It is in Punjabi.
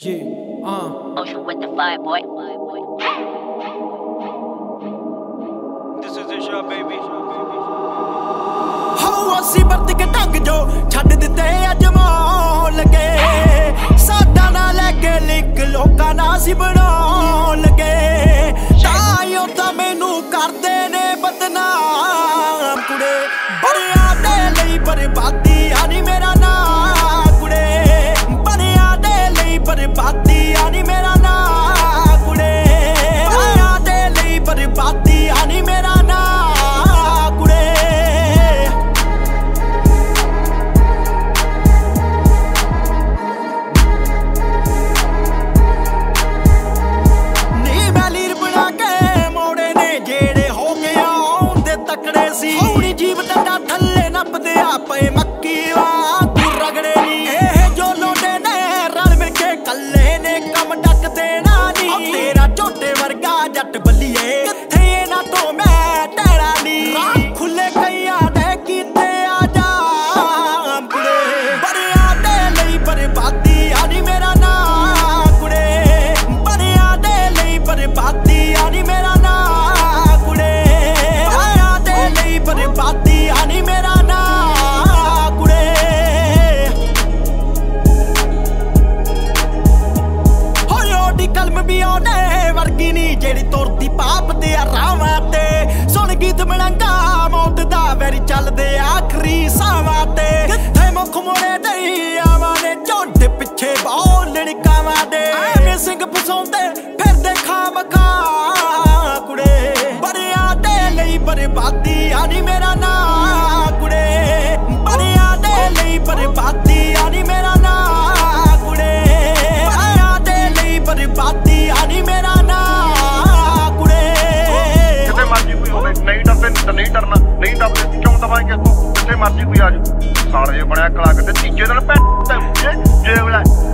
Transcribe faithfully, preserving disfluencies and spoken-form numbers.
Yeah, uh. Ocean with the fire, boy. This is the shot, baby. How ਅਸੀਂ ਵਰਤ ਕੇ ਢੰਗ ਜੋ ਛੱਡ ਦਿੱਤੇ ਅੱਜ ਮੌਲ ਲਗੇ ਸਾਡਾ ਨਾ ਲੈ ਕੇ ਲਿਕ ਲੋਕਾਂ ਨਾਲ ਸੀ ਬਣਾਉਣ ਲਗੇ ਤਾਈਓ ਤਾਂ ਮੈਨੂੰ ਕਰਦੇ ਨੇ ਬਦਨਾਮ ਕੁੜੇ ਬੜਿਆਂ ਦੇ ਲਈ ਬਰਬਾਦੀ ਆ ਨੀ ਮੇਰਾ ਨਾਂ ਕੁੜੇ ਬੜਿਆਂ ਦੇ ਲਈ ਬਰਬਾਦੀ ਆ ਨੀ ਮੇਰਾ ਨਾਂ ਕੁੜੇ ਬੜਿਆਂ ਦੇ ਲਈ ਬਰਬਾਦੀ ਆ ਨੀ ਮੇਰਾ ਨਾਂ ਹੋਣੀ ਜੀਵ ਡੰਡਾ ਥੱਲੇ ਨੱਪਦੇ ਆਪੇ ਮੱਕੀ ਵਾਂ ਤੂੰ ਰਗੜੇ ਨੀ ਇਹ ਜੋ ਲੋਡੇ ਨੇ ਰਲ ਮਿਲ ਕੇ ਕੱਲੇ ਨੇ ਕੰਮ ਡੱਕ ਦੇਣਾ ਨੀ ਤੇਰਾ ਝੋਟੇ ਵਰਗਾ ਜੱਟ ਬੱਲੀਏ ਕਿੱਥੇ ਇਹਨਾਂ ਤੋਂ ਮੈਂ ਟਹਿਣਾ ਨੀ ਖੁੱਲੇ ਕਈਆਂ ਦੇ ਕੀਤੇ ਆ ਜਾਮ ਕੁੜੇ ਬੜਿਆਂ ਦੇ ਲਈ ਬਰਬਾਦੀ ਆ ਨੀ ਮੇਰਾ ਨਾਂ ਕੁੜੇ ਬੜਿਆਂ ਦੇ ਲਈ ਬਰਬਾਦੀ ਆ ਨੀ ਮੇਰਾ ਨਾਂ ਬਰਬਾਦੀ ਆ ਨੀ ਮੇਰਾ ਨਾਂ ਕੁੜੇ ਹੋਏ ਓਡੀ ਕਲਮ ਵੀ ਉਹਨੇ ਵਰਗੀ ਨੀ ਜਿਹੜੀ ਤੁਰਦੀ ਪਾਪ ਦੇ ਰਾਵਾਂ ਤੇ ਸੁਣ ਗੀਤ ਮਲੰਗਾ ਮੌਤ ਦਾ ਵੈਰੀ ਚੱਲਦੇ ਆਖਰੀ ਸਾਵਾਂ ਤੇ ਕਿੱਥੇ ਮੁੱਖ ਮੋੜੇ ਦਈ ਆਵਾਂ ਨੇ ਝੋਂਡੇ ਪਿੱਛੇ ਬੋਲਣ ਕਾਵਾਂ ਦੇ ਐਵੇਂ ਸਿੰਘ ਫਸਾਉਂਦੇ ਫਿਰਦੇ ਖਾਮ ਖਾ ਕੁੜੇ ਬੜਿਆਂ ਦੇ ਲਈ ਬਰਬਾਦੀ ਆ ਨੀ ਮੇਰਾ ਨਾਂ ਕੁੜੇ ਬੜਿਆਂ ਦੇ ਲਈ ਬਰਬਾਦੀ ਆ ਨੀ ਮੇਰਾ ਨਾਂ ਕੁੜੇ ਬੜਿਆਂ ਦੇ ਲਈ ਬਰਬਾਦੀ ਆ ਨੀ ਮੇਰਾ ਨਾਂ ਕੁੜੇ ਕਿਤੇ ਮਰਜੀ ਕੋਈ ਹੋਵੇ ਨਹੀਂ ਡਰਦੇ ਤਾਂ ਨਹੀਂ ਡਰਨਾ ਨਹੀਂ ਡਰਦੇ ਕਿਉਂ ਦਵਾਂਗੇ ਅੱਗੋਂ ਕਿੱਥੇ ਮਰਜੀ ਕੋਈ ਆ ਜਾ ਸਾਲੇ ਬਣਿਆ ਕਲਾ ਕਿਤੇ ਤੀਜੇ ਦਿਨ ਭੈਣ ਤੇ ਜੇ ਜੇ